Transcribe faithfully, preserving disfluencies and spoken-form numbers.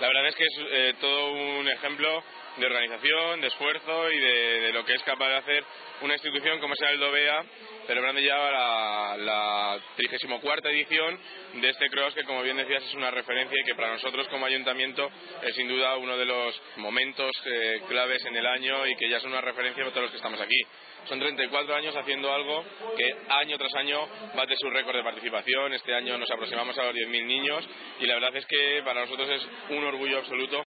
La verdad es que es eh, todo un ejemplo de organización, de esfuerzo y de, de lo que es capaz de hacer una institución como sea el Dovea, celebrando ya la, la trigésima cuarta edición de este cross que, como bien decías, es una referencia y que para nosotros como ayuntamiento es sin duda uno de los momentos eh, claves en el año y que ya es una referencia para todos los que estamos aquí. Son treinta y cuatro años haciendo algo que año tras año bate su récord de participación. Este año nos aproximamos a los diez mil niños y la verdad es que para nosotros es un orgullo absoluto